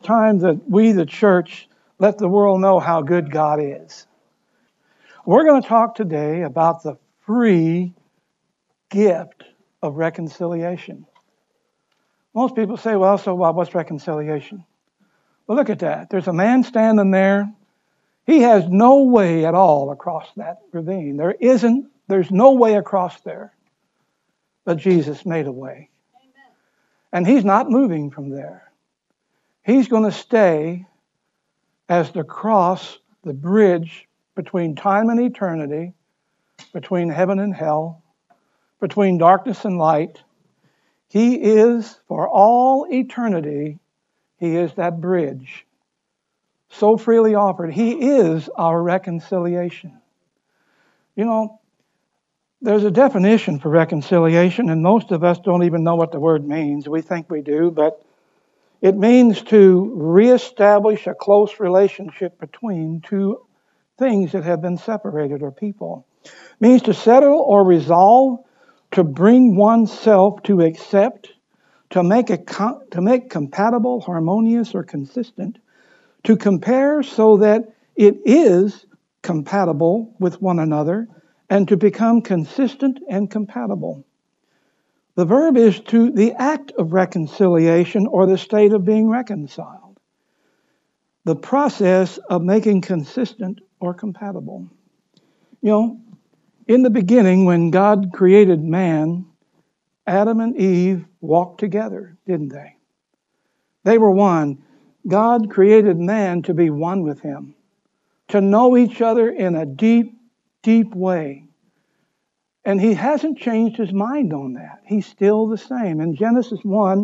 time that we, the church, let the world know how good God is. We're going to talk today about the free gift of reconciliation. Most people say, well, so what's reconciliation? Well, look at that. There's a man standing there. He has no way at all across that ravine. There's no way across there. But Jesus made a way. Amen. And he's not moving from there. He's going to stay as the cross, the bridge between time and eternity, between heaven and hell, between darkness and light. He is, for all eternity, he is that bridge, so freely offered. He is our reconciliation. You know, there's a definition for reconciliation, and most of us don't even know what the word means. We think we do, but it means to reestablish a close relationship between two things that have been separated or people. It means to settle or resolve, to bring oneself to accept, to make compatible, harmonious, or consistent, to compare so that it is compatible with one another, and to become consistent and compatible. The verb is to the act of reconciliation or the state of being reconciled. The process of making consistent or compatible. You know, in the beginning when God created man, Adam and Eve walked together, didn't they? They were one. God created man to be one with him, to know each other in a deep, deep way. And he hasn't changed his mind on that. He's still the same. In Genesis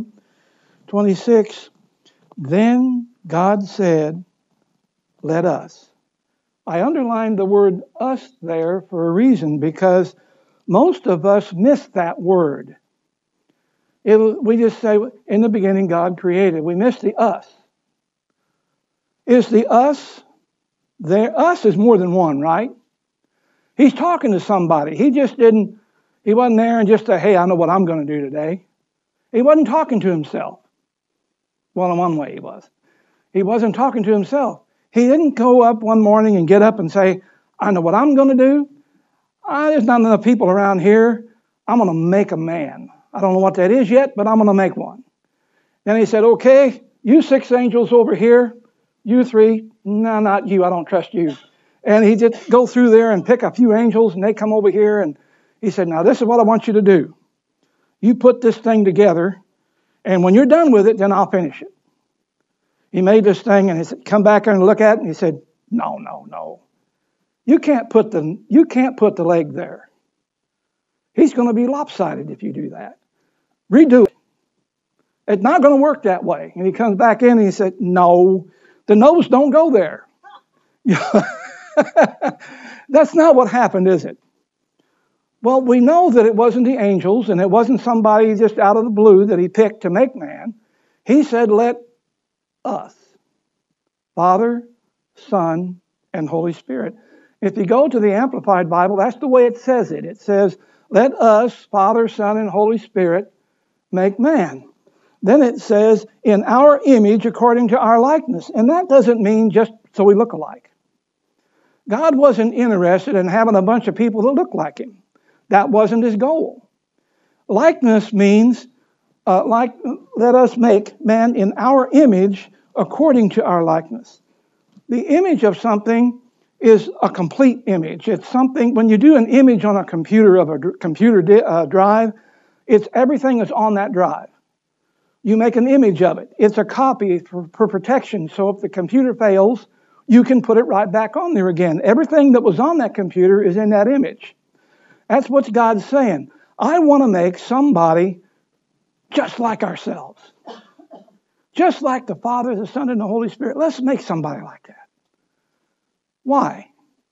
1:26, then God said, let us. I underlined the word us there for a reason, because most of us miss that word. We just say, in the beginning God created. We miss the us. Is the us there? Us is more than one, right? He's talking to somebody. He wasn't there and just say, hey, I know what I'm going to do today. He wasn't talking to himself. Well, in one way he was. He wasn't talking to himself. He didn't go up one morning and get up and say, I know what I'm going to do. There's not enough people around here. I'm going to make a man. I don't know what that is yet, but I'm going to make one. Then he said, okay, you 6 angels over here, you 3, no, not you, I don't trust you. And he just go through there and pick a few angels, and they come over here, and he said, now this is what I want you to do. You put this thing together, and when you're done with it, then I'll finish it. He made this thing, and he said, come back and look at it, and he said, no. You can't put the leg there. He's going to be lopsided if you do that. Redo it. It's not going to work that way. And he comes back in and he said, no, the nose don't go there. That's not what happened, is it? Well, we know that it wasn't the angels and it wasn't somebody just out of the blue that he picked to make man. He said, let us, Father, Son, and Holy Spirit. If you go to the Amplified Bible, that's the way it says it. It says, let us, Father, Son, and Holy Spirit, make man. Then it says, in our image according to our likeness. And that doesn't mean just so we look alike. God wasn't interested in having a bunch of people that look like him. That wasn't his goal. Likeness means, let us make man in our image according to our likeness. The image of something is a complete image. It's something, when you do an image on a computer of a computer drive, it's everything is on that drive. You make an image of it. It's a copy for protection. So if the computer fails, you can put it right back on there again. Everything that was on that computer is in that image. That's what God's saying. I want to make somebody just like ourselves. Just like the Father, the Son, and the Holy Spirit. Let's make somebody like that. Why?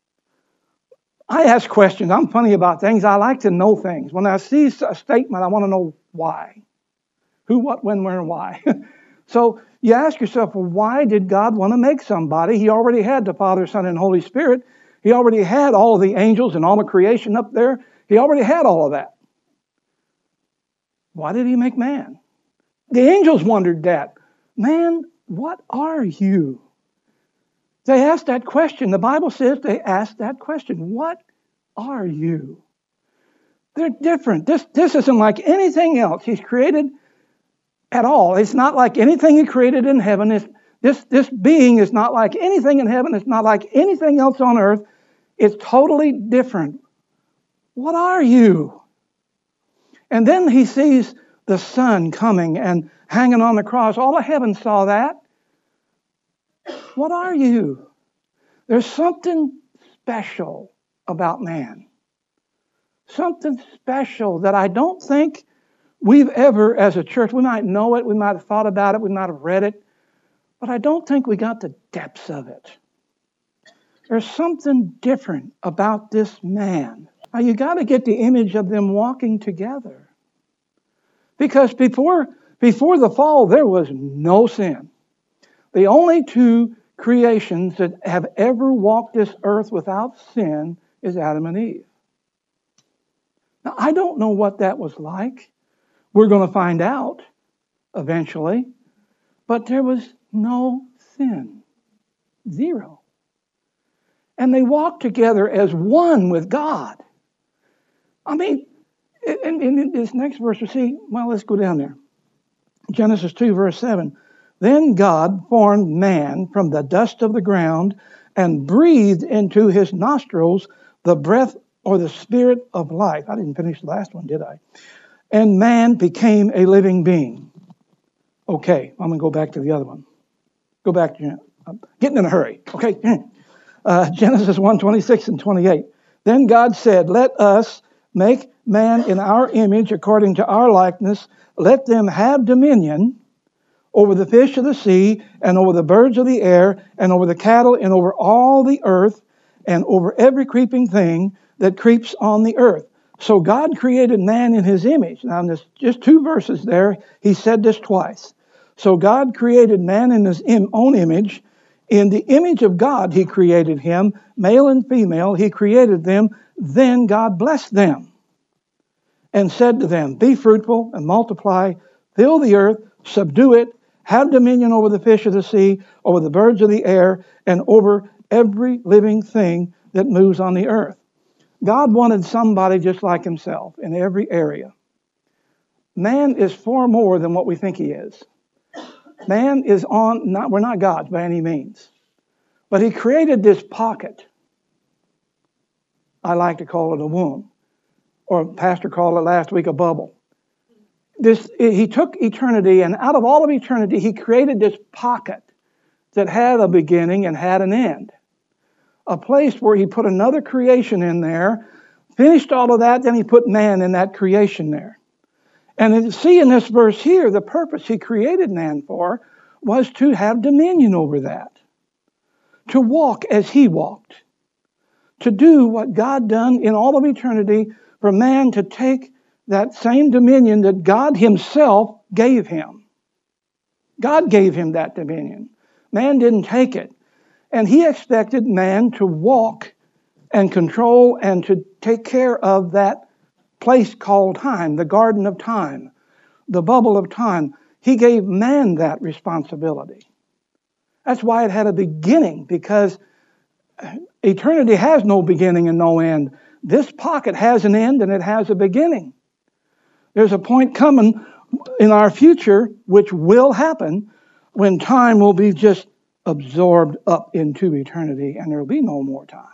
I ask questions. I'm funny about things. I like to know things. When I see a statement, I want to know why. Who, what, when, where, and why. So you ask yourself, well, why did God want to make somebody? He already had the Father, Son, and Holy Spirit. He already had all of the angels and all the creation up there. He already had all of that. Why did he make man? The angels wondered that. Man, what are you? They asked that question. The Bible says they asked that question. What are you? They're different. This isn't like anything else He's created at all. It's not like anything He created in heaven. This being is not like anything in heaven. It's not like anything else on earth. It's totally different. What are you? And then He sees the Son coming and hanging on the cross. All of heaven saw that. What are you? There's something special about man. Something special that I don't think we've ever, as a church, we might know it, we might have thought about it, we might have read it, but I don't think we got the depths of it. There's something different about this man. Now, you got to get the image of them walking together. Because before the fall, there was no sin. The only two creations that have ever walked this earth without sin is Adam and Eve. Now, I don't know what that was like. We're going to find out eventually. But there was no sin. Zero. And they walked together as one with God. I mean, in this next verse, we see, well, let's go down there. Genesis 2, verse 7. Then God formed man from the dust of the ground and breathed into his nostrils the breath or the spirit of life. I didn't finish the last one, did I? And man became a living being. Okay, I'm going to go back to the other one. Go back to, I'm getting in a hurry. Okay, Genesis 1, 26 and 28. Then God said, let us make man in our image according to our likeness. Let them have dominion over the fish of the sea, and over the birds of the air, and over the cattle, and over all the earth, and over every creeping thing that creeps on the earth. So God created man in His image. Now, in just 2 verses there, He said this twice. So God created man in His own image. In the image of God He created him, male and female, He created them. Then God blessed them and said to them, be fruitful and multiply, fill the earth, subdue it, have dominion over the fish of the sea, over the birds of the air, and over every living thing that moves on the earth. God wanted somebody just like Himself in every area. Man is far more than what we think he is. Man is we're not gods by any means. But He created this pocket. I like to call it a womb. Or Pastor called it last week a bubble. He took eternity, and out of all of eternity, He created this pocket that had a beginning and had an end. A place where He put another creation in there, finished all of that, then He put man in that creation there. And see in this verse here, the purpose He created man for was to have dominion over that. To walk as He walked. To do what God done in all of eternity, for man to take that same dominion that God Himself gave him. God gave him that dominion. Man didn't take it. And He expected man to walk and control and to take care of that place called time, the garden of time, the bubble of time. He gave man that responsibility. That's why it had a beginning, because eternity has no beginning and no end. This pocket has an end and it has a beginning. There's a point coming in our future, which will happen, when time will be just absorbed up into eternity and there will be no more time.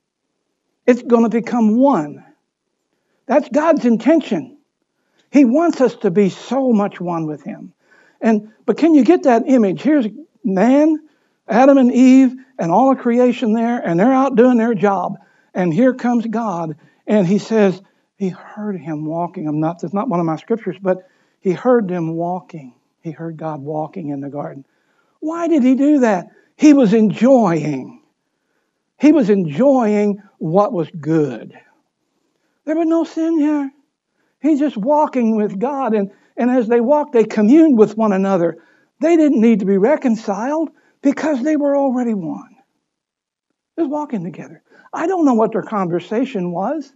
It's going to become one. That's God's intention. He wants us to be so much one with Him. But can you get that image? Here's man, Adam and Eve, and all of creation there, and they're out doing their job. And here comes God, and He says, He heard him walking. It's not one of my scriptures, but He heard them walking. He heard God walking in the garden. Why did He do that? He was enjoying. He was enjoying what was good. There was no sin here. He's just walking with God. And as they walked, they communed with one another. They didn't need to be reconciled because they were already one. Just walking together. I don't know what their conversation was,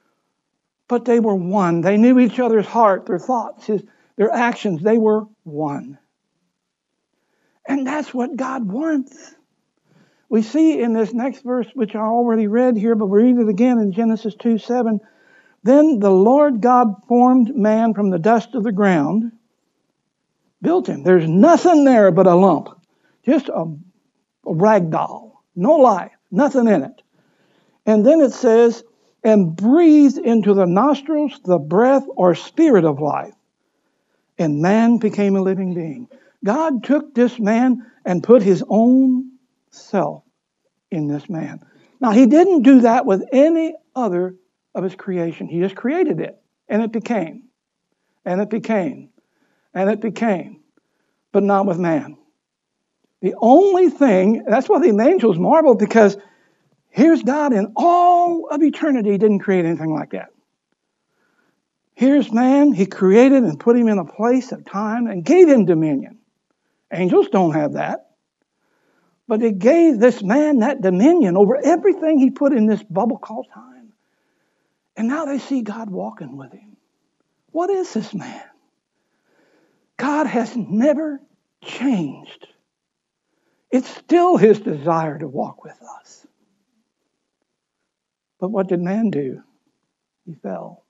but they were one. They knew each other's heart, their thoughts, their actions. They were one. And that's what God wants. We see in this next verse, which I already read here, but we read it again in Genesis 2:7. Then the Lord God formed man from the dust of the ground, built him. There's nothing there but a lump, just a rag doll, no life, nothing in it. And then it says, and breathed into the nostrils the breath or spirit of life, and man became a living being. God took this man and put his own self in this man. Now, he didn't do that with any other of his creation. He just created it, and it became, and it became, and it became, but not with man. The only thing, that's why the angels marveled, because here's God in all of eternity didn't create anything like that. Here's man, he created and put him in a place of time and gave him dominion. Angels don't have that. But he gave this man that dominion over everything he put in this bubble called time. And now they see God walking with him. What is this man? God has never changed. It's still his desire to walk with us. But what did man do? He fell.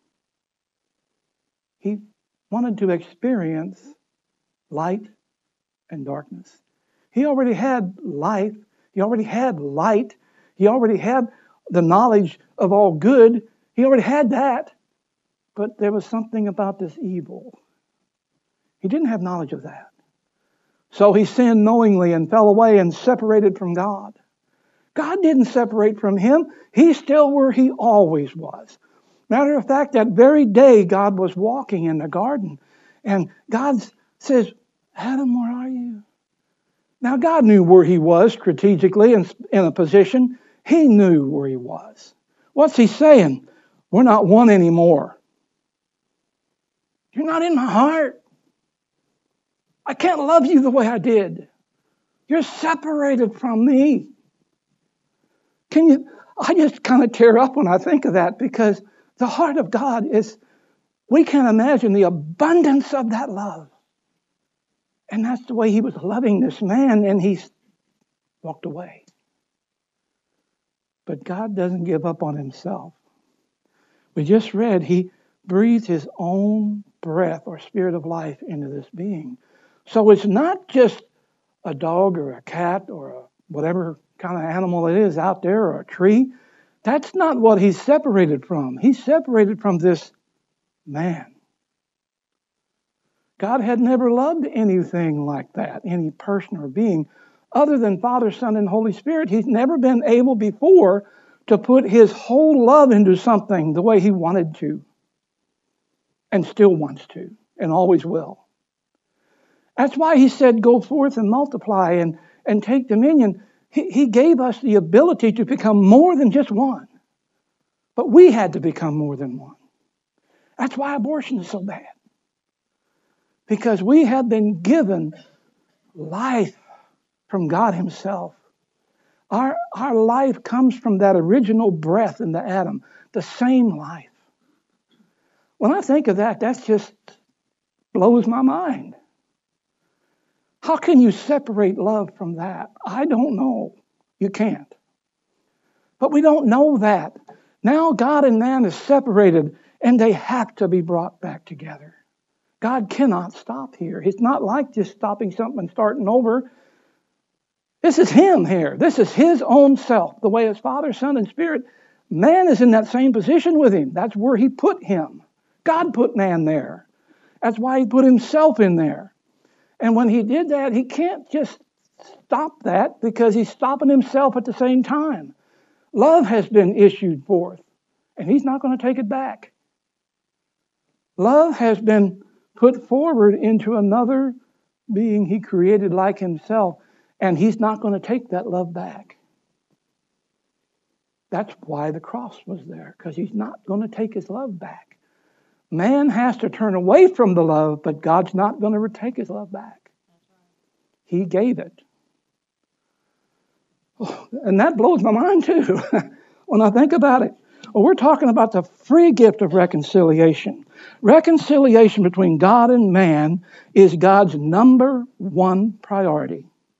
He wanted to experience light and darkness. He already had life. He already had light. He already had the knowledge of all good. He already had that. But there was something about this evil. He didn't have knowledge of that. So he sinned knowingly and fell away and separated from God. God didn't separate from him. He's still where he always was. Matter of fact, that very day God was walking in the garden, and God says, Adam, where are you? Now, God knew where he was strategically in a position. He knew where he was. What's he saying? We're not one anymore. You're not in my heart. I can't love you the way I did. You're separated from me. I just kind of tear up when I think of that, because the heart of God is, we can't imagine the abundance of that love. And that's the way he was loving this man, and he walked away. But God doesn't give up on himself. We just read he breathed his own breath or spirit of life into this being. So it's not just a dog or a cat or whatever kind of animal it is out there, or a tree. That's not what he's separated from. He's separated from this man. God had never loved anything like that, any person or being, other than Father, Son, and Holy Spirit. He's never been able before to put his whole love into something the way he wanted to, and still wants to, and always will. That's why he said, go forth and multiply and take dominion. He gave us the ability to become more than just one. But we had to become more than one. That's why abortion is so bad. Because we have been given life from God himself. Our life comes from that original breath in the atom, the same life. When I think of that, that just blows my mind. How can you separate love from that? I don't know. You can't. But we don't know that. Now God and man is separated, and they have to be brought back together. God cannot stop here. It's not like just stopping something and starting over. This is him here. This is his own self, the way his Father, Son, and Spirit. Man is in that same position with him. That's where he put him. God put man there. That's why he put himself in there. And when he did that, he can't just stop that, because he's stopping himself at the same time. Love has been issued forth, and he's not going to take it back. Love has been put forward into another being he created like himself, and he's not going to take that love back. That's why the cross was there, because he's not going to take his love back. Man has to turn away from the love, but God's not going to take his love back. He gave it. Oh, and that blows my mind too, when I think about it. Well, we're talking about the free gift of reconciliation. Reconciliation between God and man is God's number one priority.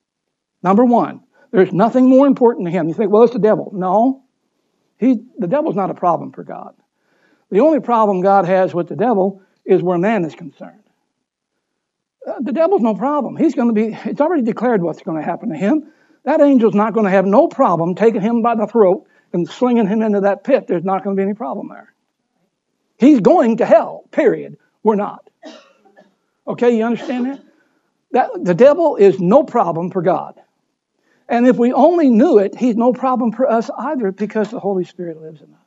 Number one, there's nothing more important to him. You think, well, it's the devil. No, the devil's not a problem for God. The only problem God has with the devil is where man is concerned. The devil's no problem. It's already declared what's going to happen to him. That angel's not going to have no problem taking him by the throat and slinging him into that pit. There's not going to be any problem there. He's going to hell, period. We're not. Okay, you understand that? The devil is no problem for God. And if we only knew it, he's no problem for us either, because the Holy Spirit lives in us.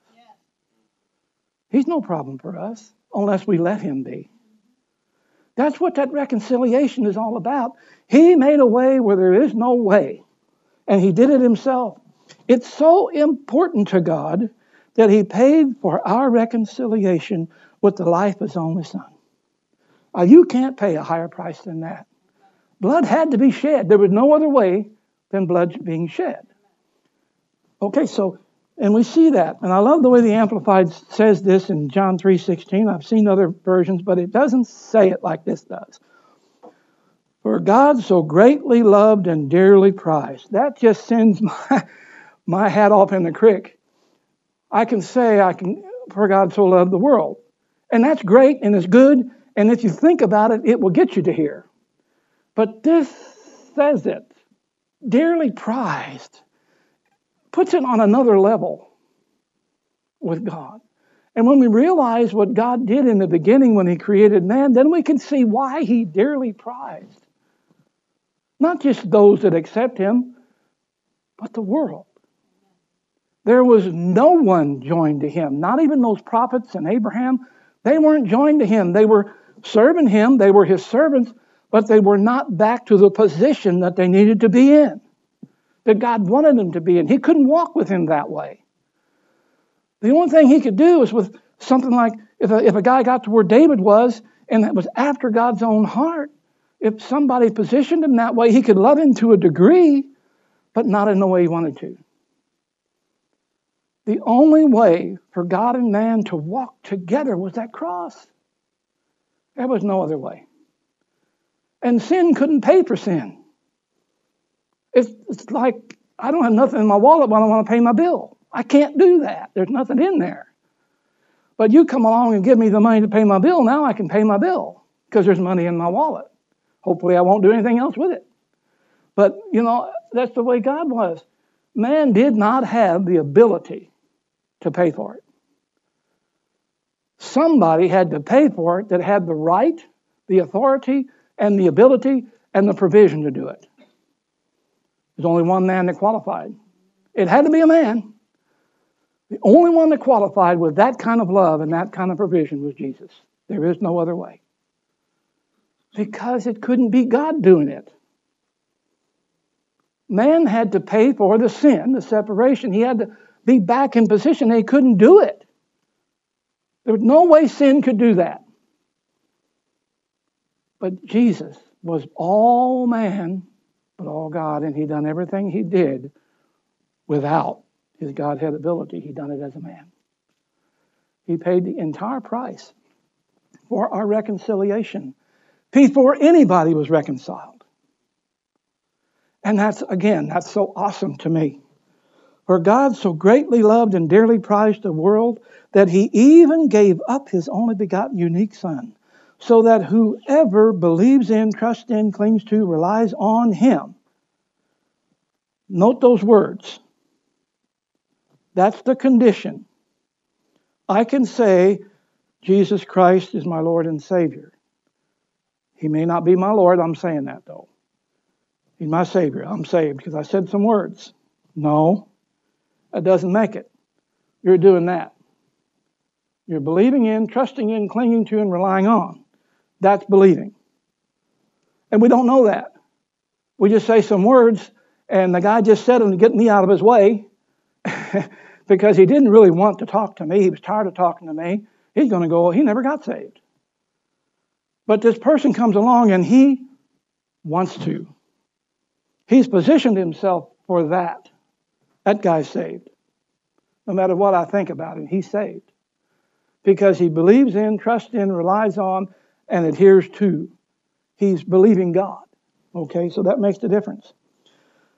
He's no problem for us unless we let him be. That's what that reconciliation is all about. He made a way where there is no way, and he did it himself. It's so important to God that he paid for our reconciliation with the life of his only son. You can't pay a higher price than that. Blood had to be shed. There was no other way than blood being shed. Okay, and we see that. And I love the way the Amplified says this in John 3:16. I've seen other versions, but it doesn't say it like this does. For God so greatly loved and dearly prized. That just sends my hat off in the creek. I can say, for God so loved the world. And that's great and it's good. And if you think about it, it will get you to here. But this says it. Dearly prized. Puts it on another level with God. And when we realize what God did in the beginning when he created man, then we can see why he dearly prized. Not just those that accept him, but the world. There was no one joined to him, not even those prophets and Abraham. They weren't joined to him. They were serving him. They were his servants, but they were not back to the position that they needed to be in, that God wanted them to be in. He couldn't walk with him that way. The only thing he could do is with something like, if a guy got to where David was, and that was after God's own heart, if somebody positioned him that way, he could love him to a degree, but not in the way he wanted to. The only way for God and man to walk together was that cross. There was no other way. And sin couldn't pay for sin. It's like, I don't have nothing in my wallet when I want to pay my bill. I can't do that. There's nothing in there. But you come along and give me the money to pay my bill, now I can pay my bill because there's money in my wallet. Hopefully I won't do anything else with it. But, that's the way God was. Man did not have the ability to pay for it. Somebody had to pay for it that had the right, the authority, and the ability, and the provision to do it. There's only one man that qualified. It had to be a man. The only one that qualified with that kind of love and that kind of provision was Jesus. There is no other way. Because it couldn't be God doing it. Man had to pay for the sin, the separation. He had to be back in position. He couldn't do it. There was no way sin could do that. But Jesus was all man, but all God, and he done everything he did without his Godhead ability. He done it as a man. He paid the entire price for our reconciliation before anybody was reconciled. And that's so awesome to me. For God so greatly loved and dearly prized the world that he even gave up his only begotten unique Son, so that whoever believes in, trusts in, clings to, relies on him. Note those words. That's the condition. I can say, Jesus Christ is my Lord and Savior. He may not be my Lord, I'm saying that though. He's my Savior, I'm saved because I said some words. No, that doesn't make it. You're doing that. You're believing in, trusting in, clinging to, and relying on. That's believing. And we don't know that. We just say some words, and the guy just said them to get me out of his way because he didn't really want to talk to me. He was tired of talking to me. He's going to go, he never got saved. But this person comes along and he wants to. He's positioned himself for that. That guy's saved. No matter what I think about him, he's saved. Because he believes in, trusts in, relies on, and adheres to. He's believing God. Okay, so that makes the difference.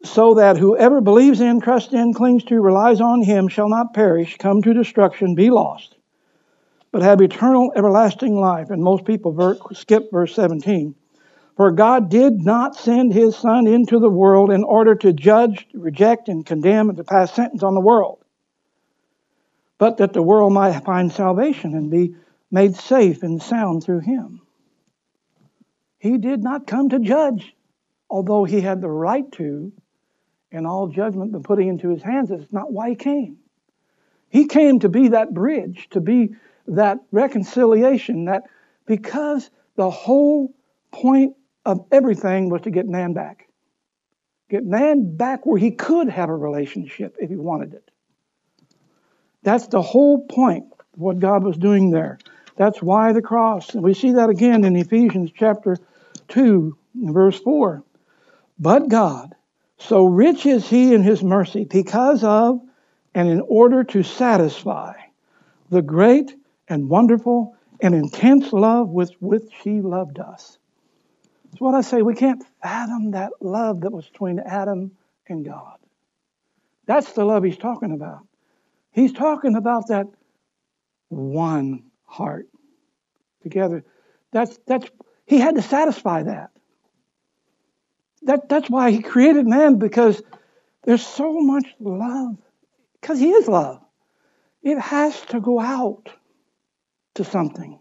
so that whoever believes in, trusts in, clings to, relies on him shall not perish, come to destruction, be lost, but have eternal, everlasting life. And most people skip verse 17. For God did not send his Son into the world in order to judge, reject, and condemn, and to pass sentence on the world, but that the world might find salvation and be made safe and sound through him. He did not come to judge, although he had the right to, and all judgment been put into his hands. That's not why he came. He came to be that bridge, to be that reconciliation, that because the whole point of everything was to get man back. Get man back where he could have a relationship if he wanted it. That's the whole point of what God was doing there. That's why the cross. And we see that again in Ephesians chapter 2, verse 4. But God, so rich is he in his mercy, because of and in order to satisfy the great and wonderful and intense love with which he loved us. That's what I say. We can't fathom that love that was between Adam and God. That's the love he's talking about. He's talking about that one heart together. That's he had to satisfy that. That's why he created man, because there's so much love. Because he is love. It has to go out to something.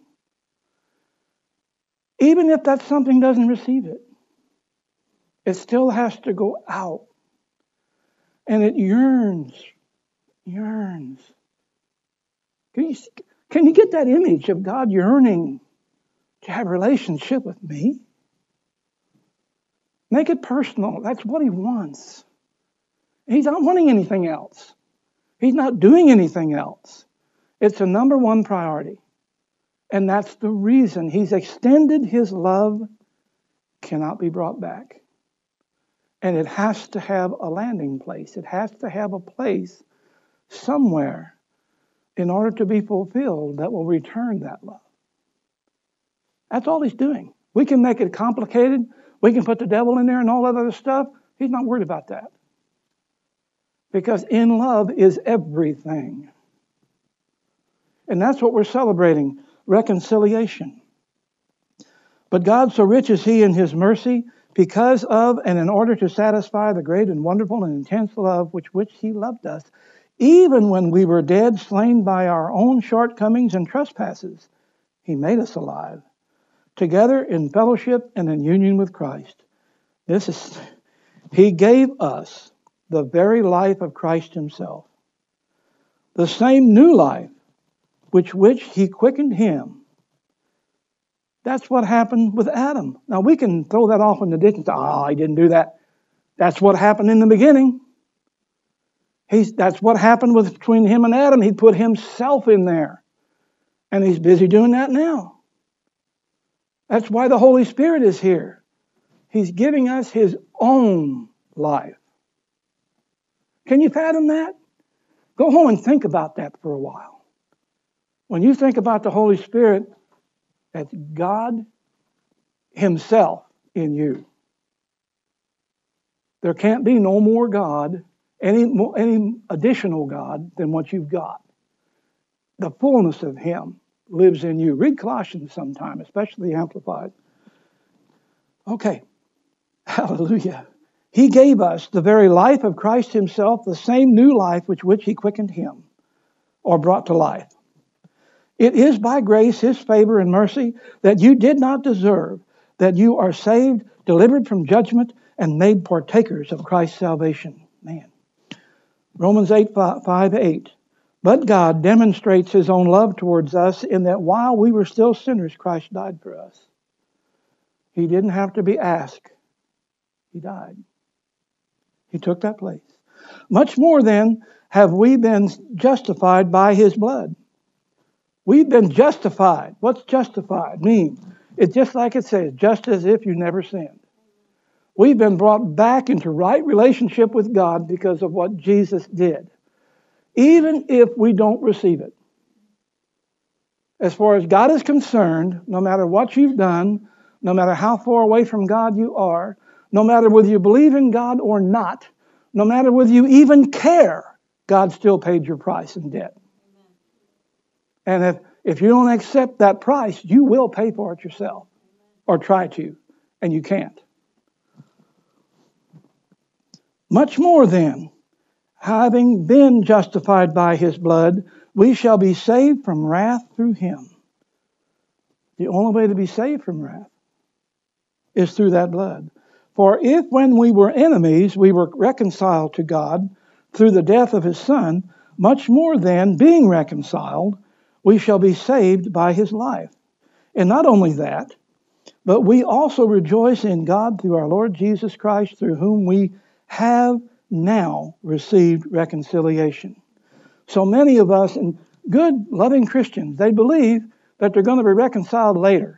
Even if that something doesn't receive it, it still has to go out. And it yearns. Can you get that image of God yearning to have a relationship with me? Make it personal. That's what he wants. He's not wanting anything else. He's not doing anything else. It's the number one priority. And that's the reason he's extended his love, cannot be brought back. And it has to have a landing place. It has to have a place somewhere in order to be fulfilled that will return that love. That's all he's doing. We can make it complicated. We can put the devil in there and all that other stuff. He's not worried about that. Because in love is everything. And that's what we're celebrating, reconciliation. But God, so rich is he in his mercy, because of and in order to satisfy the great and wonderful and intense love which he loved us, even when we were dead, slain by our own shortcomings and trespasses, he made us alive, together in fellowship and in union with Christ. He gave us the very life of Christ himself, the same new life which he quickened him. That's what happened with Adam. Now we can throw that off in the ditch and say, he didn't do that. That's what happened in the beginning. That's what happened between him and Adam. He put himself in there. And he's busy doing that now. That's why the Holy Spirit is here. He's giving us his own life. Can you fathom that? Go home and think about that for a while. When you think about the Holy Spirit, that's God himself in you. There can't be no more God, any additional God than what you've got. The fullness of him lives in you. Read Colossians sometime, especially the Amplified. Okay. Hallelujah. He gave us the very life of Christ himself, the same new life which he quickened him, or brought to life. It is by grace, his favor and mercy, that you did not deserve, that you are saved, delivered from judgment, and made partakers of Christ's salvation. Man. Romans 5:8. But God demonstrates his own love towards us in that while we were still sinners, Christ died for us. He didn't have to be asked. He died. He took that place. Much more then have we been justified by his blood. We've been justified. What's justified mean? It's just like it says, just as if you never sinned. We've been brought back into right relationship with God because of what Jesus did. Even if we don't receive it. As far as God is concerned, no matter what you've done, no matter how far away from God you are, no matter whether you believe in God or not, No matter whether you even care, God still paid your price in debt. And if you don't accept that price, you will pay for it yourself, or try to, and you can't. Much more then, having been justified by his blood, we shall be saved from wrath through him. The only way to be saved from wrath is through that blood. For if when we were enemies, we were reconciled to God through the death of his Son, much more then, being reconciled, we shall be saved by his life. And not only that, but we also rejoice in God through our Lord Jesus Christ, through whom we have now received reconciliation. So many of us, and good, loving Christians, they believe that they're going to be reconciled later.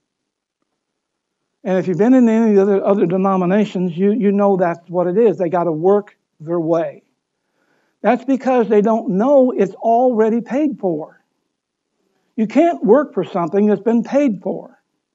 And if you've been in any of the other denominations, you know that's what it is. They got to work their way. That's because they don't know it's already paid for. You can't work for something that's been paid for.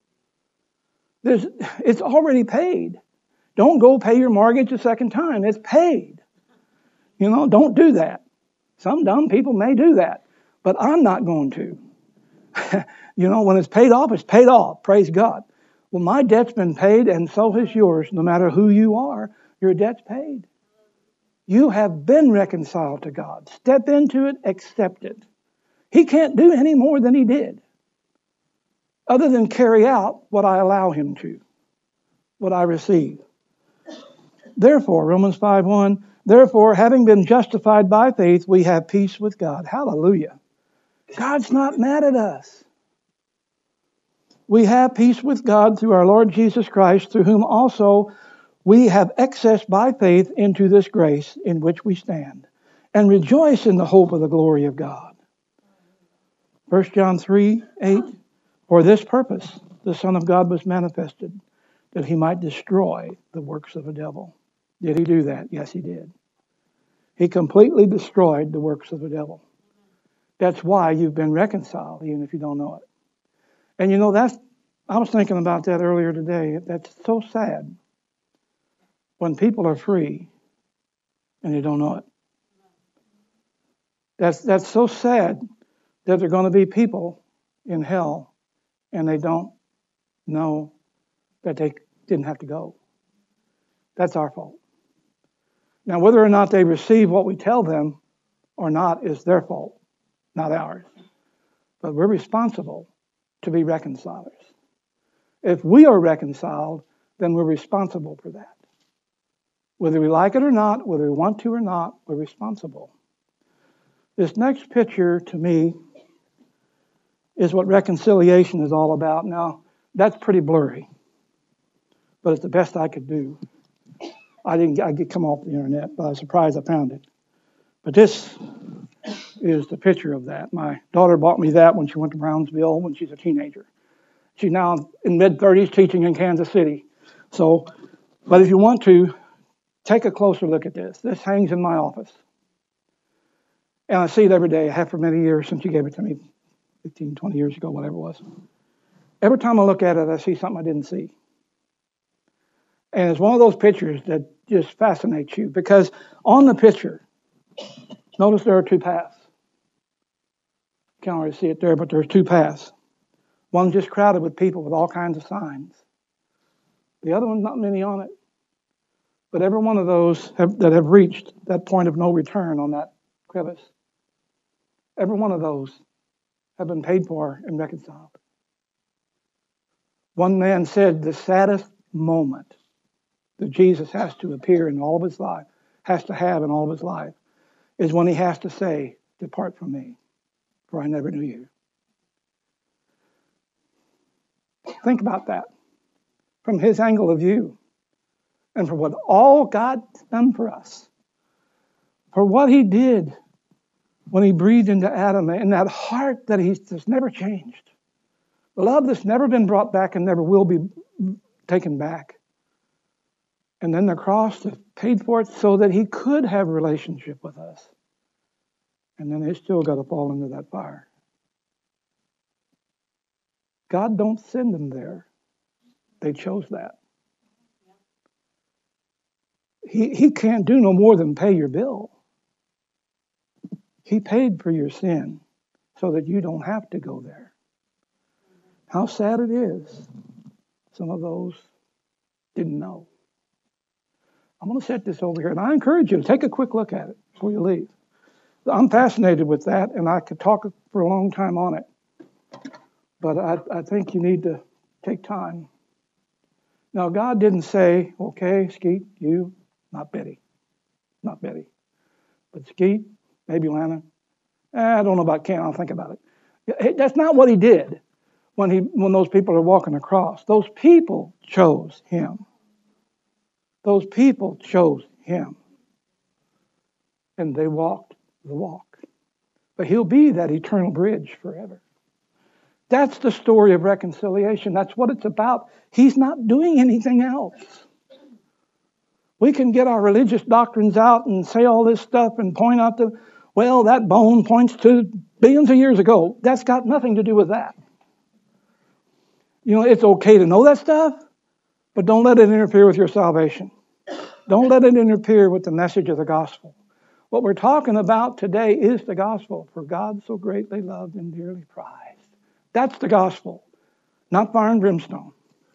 It's already paid. Don't go pay your mortgage a second time. It's paid. Don't do that. Some dumb people may do that, but I'm not going to. When it's paid off, it's paid off. Praise God. Well, my debt's been paid, and so has yours. No matter who you are, your debt's paid. You have been reconciled to God. Step into it, accept it. He can't do any more than he did, other than carry out what I allow him to, what I receive. Therefore, Romans 5:1, therefore, having been justified by faith, we have peace with God. Hallelujah. God's not mad at us. We have peace with God through our Lord Jesus Christ, through whom also we have access by faith into this grace in which we stand, and rejoice in the hope of the glory of God. 1 John 3:8, for this purpose the Son of God was manifested, that he might destroy the works of the devil. Did he do that? Yes, he did. He completely destroyed the works of the devil. That's why you've been reconciled, even if you don't know it. And I was thinking about that earlier today. That's so sad when people are free and they don't know it. That's so sad that there are going to be people in hell and they don't know that they didn't have to go. That's our fault. Now, whether or not they receive what we tell them or not is their fault, not ours. But we're responsible to be reconcilers. If we are reconciled, then we're responsible for that. Whether we like it or not, whether we want to or not, we're responsible. This next picture, to me, is what reconciliation is all about. Now, that's pretty blurry, but it's the best I could do. I did come off the internet, but I was surprised I found it. But this is the picture of that. My daughter bought me that when she went to Brownsville when she's a teenager. She's now in mid-30s teaching in Kansas City. But if you want to, take a closer look at this. This hangs in my office. And I see it every day. I have for many years since she gave it to me 15, 20 years ago, whatever it was. Every time I look at it, I see something I didn't see. And it's one of those pictures that just fascinates you because on the picture, notice there are two paths. You can't already see it there, but there's two paths. One's just crowded with people with all kinds of signs. The other one's not many on it. But every one of those that have reached that point of no return on that crevice, every one of those have been paid for and reconciled. One man said the saddest moment that Jesus has to appear in all of his life, has to have in all of his life, is when he has to say, depart from me, for I never knew you. Think about that from his angle of view and for what all God's done for us, for what he did when he breathed into Adam and that heart that he's just never changed, the love that's never been brought back and never will be taken back. And then the cross that paid for it so that he could have a relationship with us. And then they still got to fall into that fire. God don't send them there. They chose that. He can't do no more than pay your bill. He paid for your sin so that you don't have to go there. How sad it is. Some of those didn't know. I'm going to set this over here, and I encourage you to take a quick look at it before you leave. I'm fascinated with that, and I could talk for a long time on it. But I think you need to take time. Now, God didn't say, okay, Skeet, you, not Betty. Not Betty. But Skeet, maybe Lana. I don't know about Ken, I'll think about it. That's not what he did when those people are walking across. Those people chose him. Those people chose him. And they walked the walk. But he'll be that eternal bridge forever. That's the story of reconciliation. That's what it's about. He's not doing anything else. We can get our religious doctrines out and say all this stuff and point out that bone points to billions of years ago. That's got nothing to do with that. It's okay to know that stuff, but don't let it interfere with your salvation. Don't let it interfere with the message of the gospel. What we're talking about today is the gospel. For God so greatly loved and dearly prized. That's the gospel, not fire and brimstone.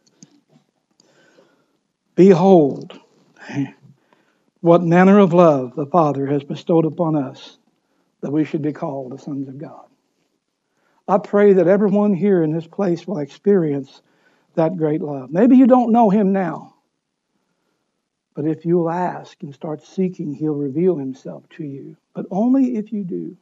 Behold, what manner of love the Father has bestowed upon us, that we should be called the sons of God. I pray that everyone here in this place will experience that great love. Maybe you don't know him now, but if you'll ask and start seeking, he'll reveal himself to you. But only if you do.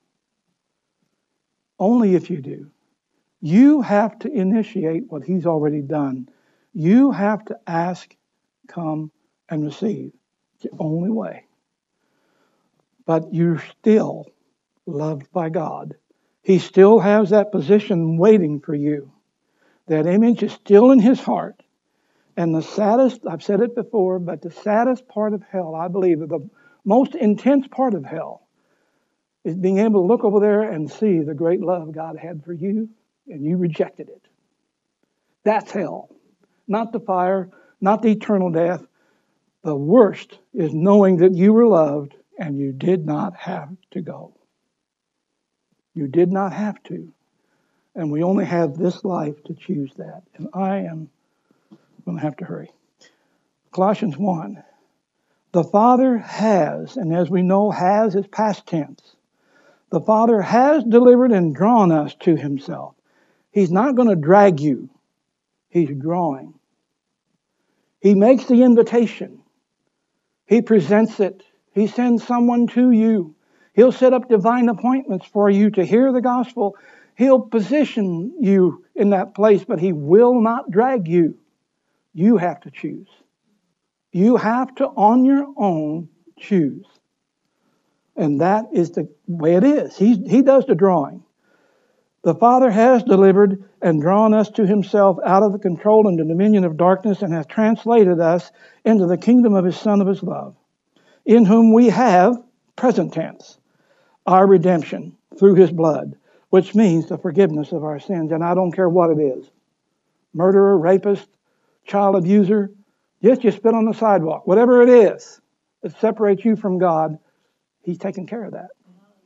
Only if you do. You have to initiate what he's already done. You have to ask, come, and receive. It's the only way. But you're still loved by God. He still has that position waiting for you. That image is still in his heart. And the saddest, I've said it before, but the saddest part of hell, I believe, the most intense part of hell, is being able to look over there and see the great love God had for you, and you rejected it. That's hell. Not the fire, not the eternal death. The worst is knowing that you were loved and you did not have to go. You did not have to. And we only have this life to choose that. And I am going to have to hurry. Colossians 1. The Father has, and as we know, has is past tense. The Father has delivered and drawn us to himself. He's not going to drag you. He's drawing. He makes the invitation. He presents it. He sends someone to you. He'll set up divine appointments for you to hear the gospel. He'll position you in that place, but he will not drag you. You have to choose. You have to, on your own, choose. And that is the way it is. He does the drawing. The Father has delivered and drawn us to himself out of the control and the dominion of darkness and has translated us into the kingdom of his Son of his love, in whom we have, present tense, our redemption through his blood, which means the forgiveness of our sins. And I don't care what it is. Murderer, rapist, child abuser, just you spit on the sidewalk. Whatever it is that separates you from God, he's taken care of that.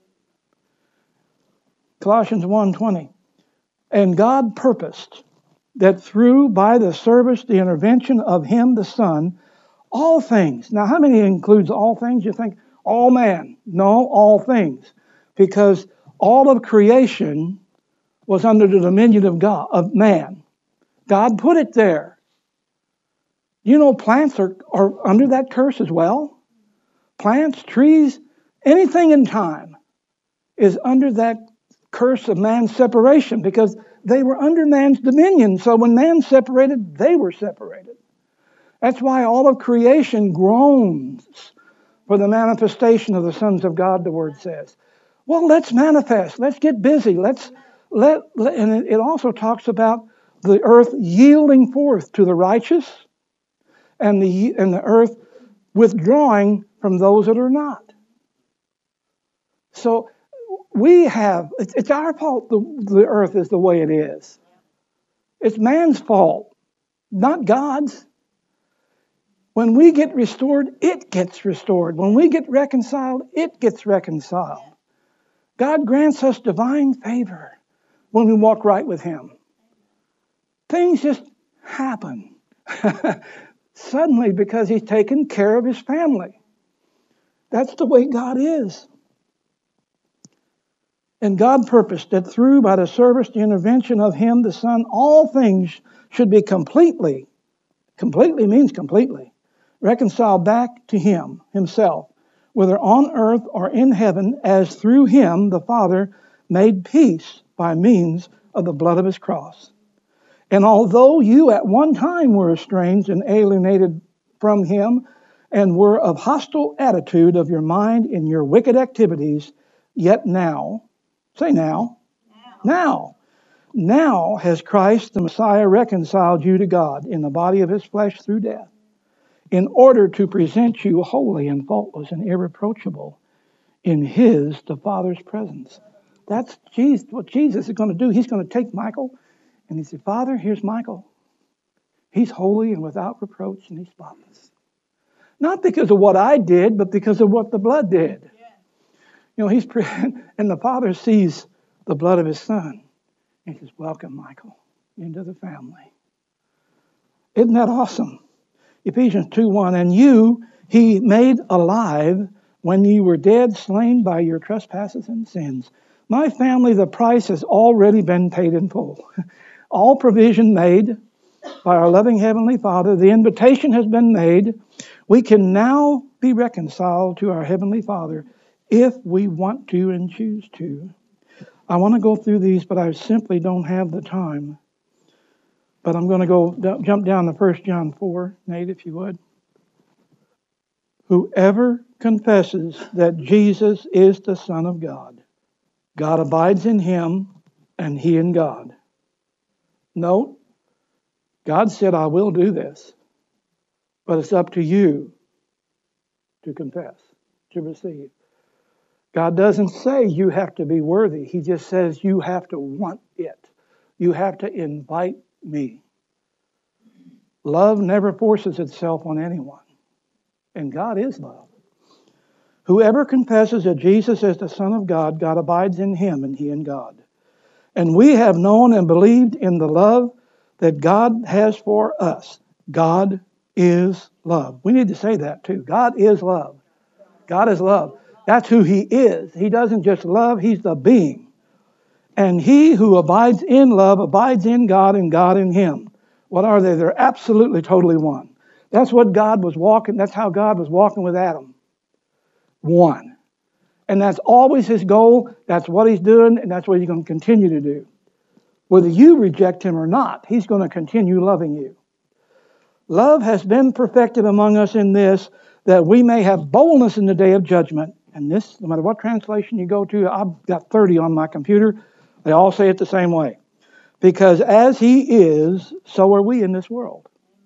Colossians 1:20. And God purposed that by the service, the intervention of him, the Son, all things. Now, how many includes all things? You think, all man. No, all things. Because all of creation was under the dominion of God, of man. God put it there. You know, plants are under that curse as well. Plants, trees, anything in time is under that curse of man's separation because they were under man's dominion. So when man separated, they were separated. That's why all of creation groans for the manifestation of the sons of God, the Word says. Well, let's manifest. Let's get busy. And it also talks about the earth yielding forth to the righteous and the earth withdrawing from those that are not. So it's our fault the earth is the way it is. It's man's fault, not God's. When we get restored, it gets restored. When we get reconciled, it gets reconciled. God grants us divine favor when we walk right with Him. Things just happen suddenly because He's taken care of His family. That's the way God is. And God purposed that through, by the service, the intervention of Him, the Son, all things should be completely means completely, reconciled back to Him, Himself, whether on earth or in heaven, as through Him, the Father, made peace by means of the blood of His cross. And although you at one time were estranged and alienated from Him, and were of hostile attitude of your mind in your wicked activities, yet now, say now, now has Christ the Messiah reconciled you to God in the body of His flesh through death, in order to present you holy and faultless and irreproachable in His, the Father's presence. That's what Jesus is going to do. He's going to take Michael and He said, Father, here's Michael. He's holy and without reproach and he's spotless. Not because of what I did, but because of what the blood did. You know, and the Father sees the blood of His Son. And He says, welcome, Michael, into the family. Isn't that awesome? Ephesians 2:1, and you He made alive when ye were dead, slain by your trespasses and sins. My family, the price has already been paid in full. All provision made by our loving Heavenly Father. The invitation has been made. We can now be reconciled to our Heavenly Father if we want to and choose to. I want to go through these, but I simply don't have the time. But I'm going to jump down to 1 John 4, Nate, if you would. Whoever confesses that Jesus is the Son of God, God abides in him and he in God. Note, God said, I will do this, but it's up to you to confess, to receive. God doesn't say you have to be worthy. He just says you have to want it. You have to invite me. Love never forces itself on anyone, and God is love. Whoever confesses that Jesus is the Son of God, God abides in him and he in God. And we have known and believed in the love that God has for us. God is love. We need to say that too. God is love. God is love. That's who he is. He doesn't just love, he's the being. And he who abides in love abides in God and God in him. What are they? They're absolutely, totally one. That's what God was walking, that's how God was walking with Adam. One. And that's always his goal. That's what he's doing, and that's what he's going to continue to do. Whether you reject him or not, he's going to continue loving you. Love has been perfected among us in this, that we may have boldness in the day of judgment. And this, no matter what translation you go to, I've got 30 on my computer. They all say it the same way. Because as he is, so are we in this world.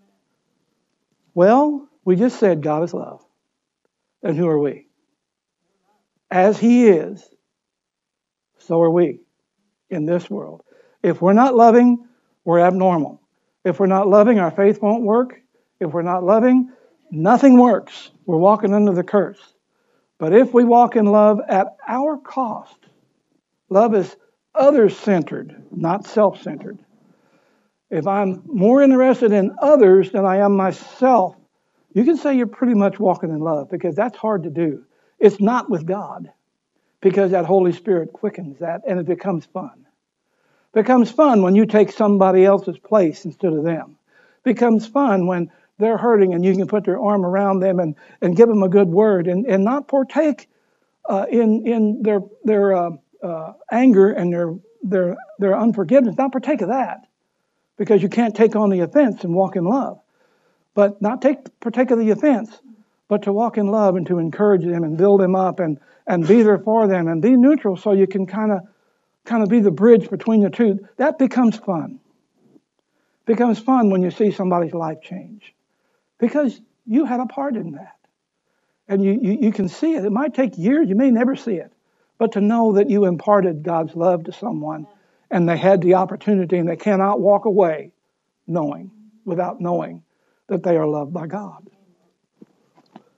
Well, we just said God is love. And who are we? As he is, so are we in this world. If we're not loving, we're abnormal. If we're not loving, our faith won't work. If we're not loving, nothing works. We're walking under the curse. But if we walk in love at our cost, love is others-centered, not self-centered. If I'm more interested in others than I am myself, you can say you're pretty much walking in love, because that's hard to do. It's not with God, because that Holy Spirit quickens that, and it becomes fun. It becomes fun when you take somebody else's place instead of them. It becomes fun when they're hurting and you can put your arm around them and give them a good word and not partake in their anger and their unforgiveness. Not partake of that, because you can't take on the offense and walk in love. But not partake of the offense, but to walk in love and to encourage them and build them up and be there for them and be neutral, so you can kind of be the bridge between the two. That becomes fun. It becomes fun when you see somebody's life change, because you had a part in that. And you can see it. It might take years. You may never see it. But to know that you imparted God's love to someone and they had the opportunity and they cannot walk away without knowing that they are loved by God.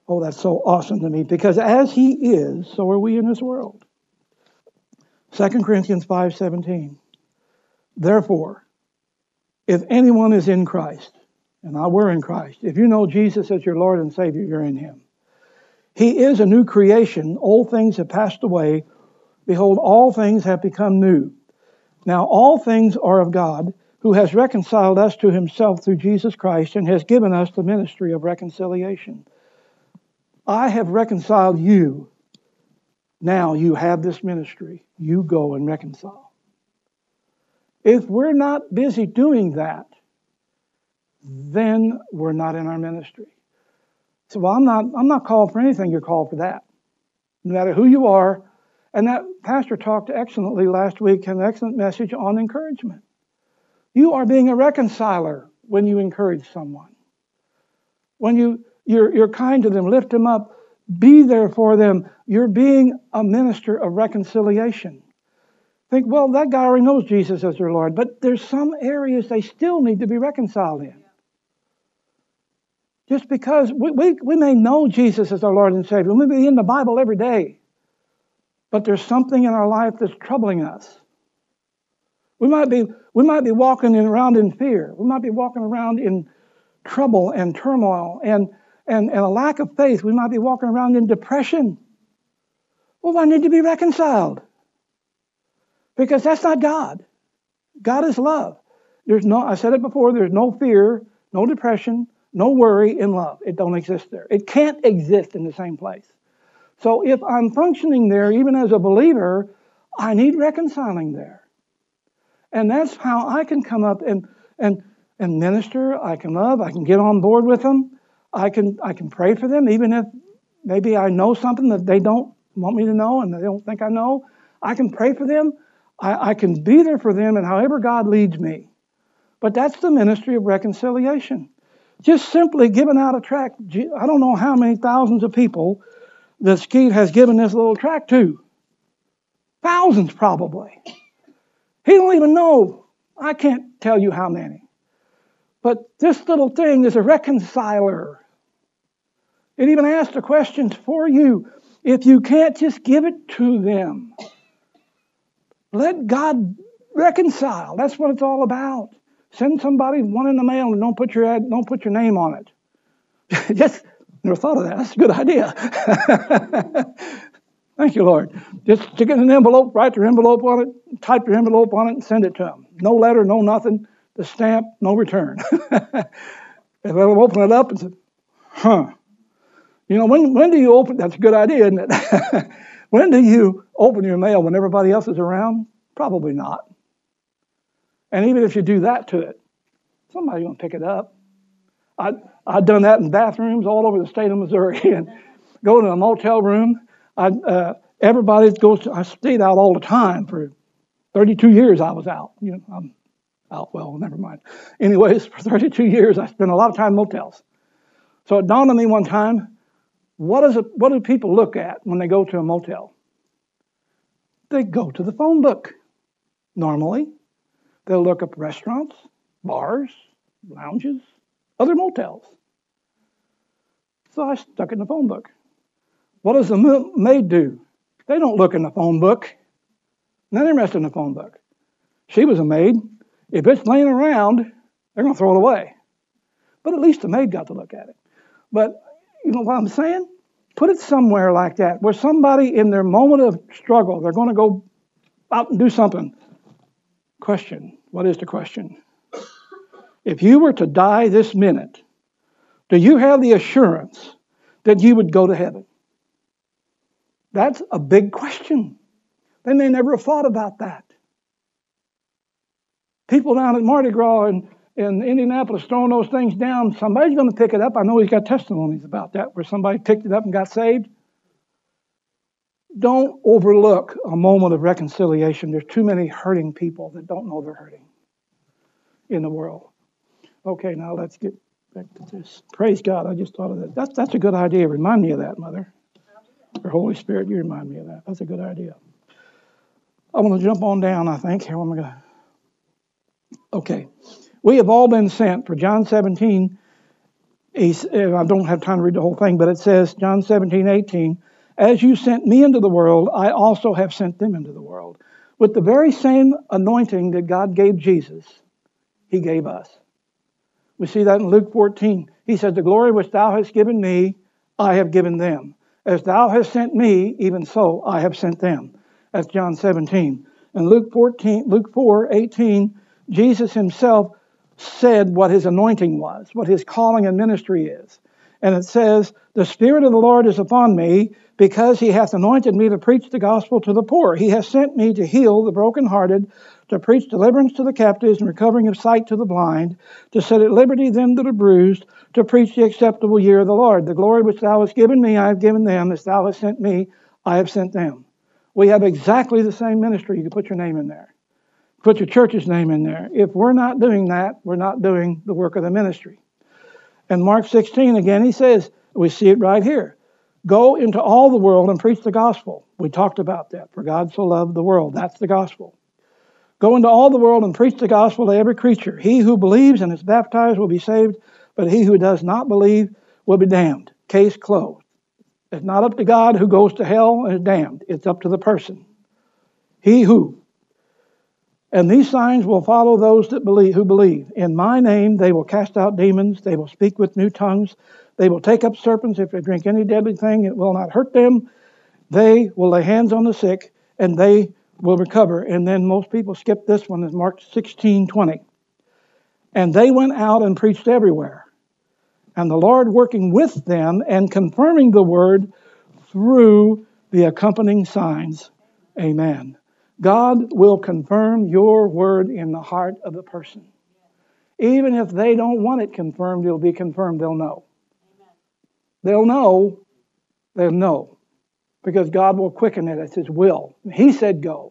Oh, that's so awesome to me, because as he is, so are we in this world. 2 Corinthians 5:17. Therefore, if anyone is in Christ, and we're in Christ, if you know Jesus as your Lord and Savior, you're in him. He is a new creation. Old things have passed away. Behold, all things have become new. Now all things are of God, who has reconciled us to himself through Jesus Christ and has given us the ministry of reconciliation. I have reconciled you. Now you have this ministry. You go and reconcile. If we're not busy doing that, then we're not in our ministry. So I'm not called for anything. You're called for that. No matter who you are. And that pastor talked excellently last week, an excellent message on encouragement. You are being a reconciler when you encourage someone. When you're kind to them, lift them up, be there for them. You're being a minister of reconciliation. Think, well, that guy already knows Jesus as their Lord, but there's some areas they still need to be reconciled in. Just because we may know Jesus as our Lord and Savior, we may be in the Bible every day, but there's something in our life that's troubling us. We might be walking around in fear. We might be walking around in trouble and turmoil and a lack of faith. We might be walking around in depression. Well, I need to be reconciled. Because that's not God. God is love. I said it before, there's no fear, no depression, no worry in love. It don't exist there. It can't exist in the same place. So if I'm functioning there, even as a believer, I need reconciling there. And that's how I can come up and minister. I can love. I can get on board with them. I can pray for them, even if maybe I know something that they don't want me to know and they don't think I know. I can pray for them. I can be there for them, and however God leads me. But that's the ministry of reconciliation. Just simply giving out a tract. I don't know how many thousands of people that Skeet has given this little tract to. Thousands, probably. He don't even know. I can't tell you how many. But this little thing is a reconciler. It even asks the questions for you. If you can't just give it to them, let God reconcile. That's what it's all about. Send somebody one in the mail and don't put your name on it. Just never thought of that. That's a good idea. Thank you, Lord. Just stick it in an envelope, write your envelope on it, type your envelope on it, and send it to them. No letter, no nothing. The stamp, no return. If they'll open it up and say, when do you open? That's a good idea, isn't it? When do you open your mail? When everybody else is around? Probably not. And even if you do that to it, somebody's going to pick it up. I've done that in bathrooms all over the state of Missouri. And go to a motel room. Everybody goes to, I stayed out all the time for 32 years I was out. I'm out, well, never mind. Anyways, for 32 years, I spent a lot of time in motels. So it dawned on me one time, what do people look at when they go to a motel? They go to the phone book, normally. They'll look up restaurants, bars, lounges, other motels. So I stuck it in the phone book. What does the maid do? They don't look in the phone book. None of them rest in the phone book. She was a maid. If it's laying around, they're going to throw it away. But at least the maid got to look at it. But you know what I'm saying? Put it somewhere like that, where somebody in their moment of struggle, they're going to go out and do something. Question. What is the question? If you were to die this minute, do you have the assurance that you would go to heaven? That's a big question. They may never have thought about that. People down at Mardi Gras in Indianapolis throwing those things down, somebody's going to pick it up. I know he's got testimonies about that, where somebody picked it up and got saved. Don't overlook a moment of reconciliation. There's too many hurting people that don't know they're hurting in the world. Okay, now let's get back to this. Praise God, I just thought of that. That's a good idea. Remind me of that, Mother. Or Holy Spirit, you remind me of that. That's a good idea. I want to jump on down, I think. Here, am I going to... Okay. We have all been sent, for John 17, I don't have time to read the whole thing, but it says, John 17:18, as you sent me into the world, I also have sent them into the world. With the very same anointing that God gave Jesus, he gave us. We see that in Luke 14. He said, the glory which thou hast given me, I have given them. As thou hast sent me, even so I have sent them. That's John 17. And Luke 4:18, Jesus himself said what his anointing was, what his calling and ministry is. And it says, the Spirit of the Lord is upon me, because he hath anointed me to preach the gospel to the poor. He hath sent me to heal the brokenhearted, to preach deliverance to the captives and recovering of sight to the blind, to set at liberty them that are bruised, to preach the acceptable year of the Lord. The glory which thou hast given me, I have given them. As thou hast sent me, I have sent them. We have exactly the same ministry. You can put your name in there. Put your church's name in there. If we're not doing that, we're not doing the work of the ministry. And Mark 16, again, he says, we see it right here. Go into all the world and preach the gospel. We talked about that. For God so loved the world. That's the gospel. Go into all the world and preach the gospel to every creature. He who believes and is baptized will be saved, but he who does not believe will be damned. Case closed. It's not up to God who goes to hell and is damned. It's up to the person. He who. And these signs will follow those that who believe. In my name they will cast out demons. They will speak with new tongues. They will take up serpents. If they drink any deadly thing, it will not hurt them. They will lay hands on the sick, and they will recover. And then most people skip this one, is Mark 16:20. And they went out and preached everywhere. And the Lord working with them and confirming the word through the accompanying signs. Amen. God will confirm your word in the heart of the person. Even if they don't want it confirmed, it'll be confirmed. They'll know. They'll know. They'll know. Because God will quicken it. It's his will. He said go.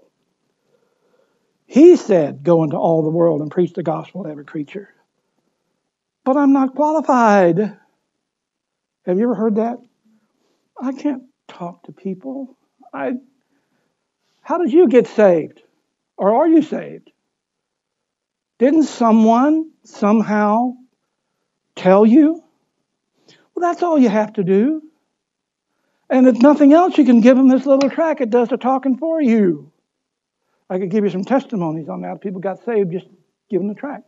He said go into all the world and preach the gospel to every creature. But I'm not qualified. Have you ever heard that? I can't talk to people. How did you get saved? Or are you saved? Didn't someone somehow tell you? Well, that's all you have to do. And if nothing else, you can give them this little tract. It does the talking for you. I could give you some testimonies on that. People got saved just giving the tract.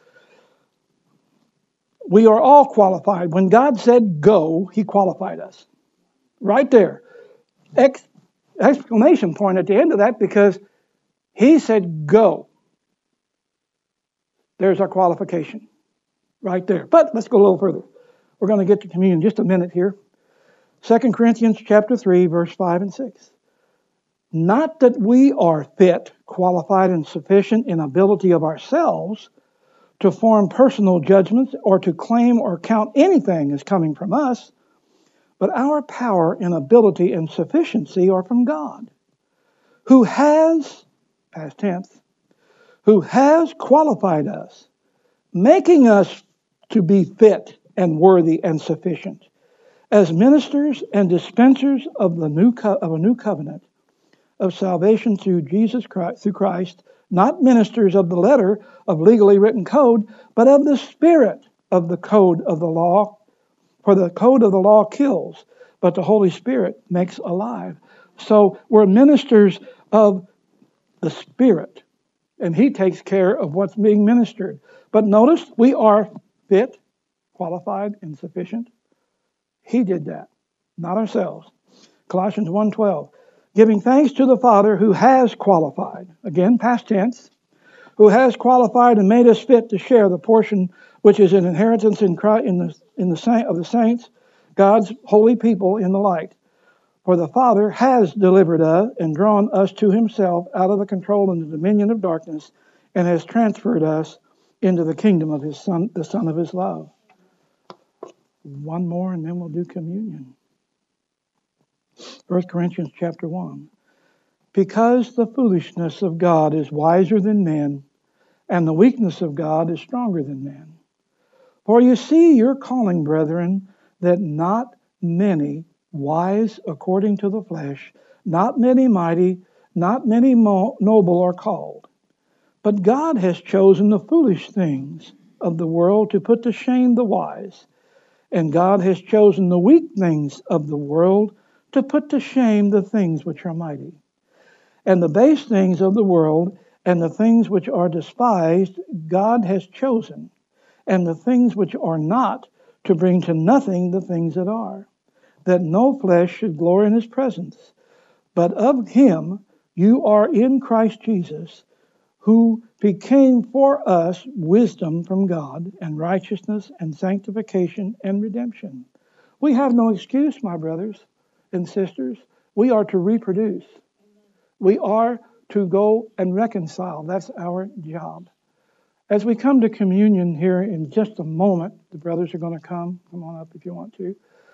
We are all qualified. When God said go, he qualified us. Right there. Exclamation point at the end of that, because he said go. There's our qualification. Right there. But let's go a little further. We're going to get to communion in just a minute here. 2 Corinthians chapter 3, verse 5 and 6. Not that we are fit, qualified, and sufficient in ability of ourselves to form personal judgments or to claim or count anything as coming from us, but our power and ability and sufficiency are from God, who has, past tense, who has qualified us, making us to be fit and worthy and sufficient, as ministers and dispensers of a new covenant of salvation through Jesus Christ, not ministers of the letter of legally written code, but of the spirit of the code of the law. For the code of the law kills, but the Holy Spirit makes alive. So we're ministers of the Spirit, and he takes care of what's being ministered. But notice, we are fit, qualified, and sufficient. He did that, not ourselves. Colossians 1:12, giving thanks to the Father who has qualified, again, past tense, who has qualified and made us fit to share the portion which is an inheritance in Christ, of the saints, God's holy people in the light. For the Father has delivered us and drawn us to himself out of the control and the dominion of darkness, and has transferred us into the kingdom of his Son, the Son of his love. One more and then we'll do communion. 1 Corinthians chapter 1. Because the foolishness of God is wiser than men, and the weakness of God is stronger than men. For you see your calling, brethren, that not many wise according to the flesh, not many mighty, not many noble are called. But God has chosen the foolish things of the world to put to shame the wise. And God has chosen the weak things of the world to put to shame the things which are mighty. And the base things of the world and the things which are despised, God has chosen, and the things which are not, to bring to nothing the things that are, that no flesh should glory in his presence. But of him you are in Christ Jesus, who became for us wisdom from God, and righteousness, and sanctification, and redemption. We have no excuse, my brothers and sisters. We are to reproduce. We are to go and reconcile. That's our job. As we come to communion here in just a moment, the brothers are going to come. Come on up if you want to.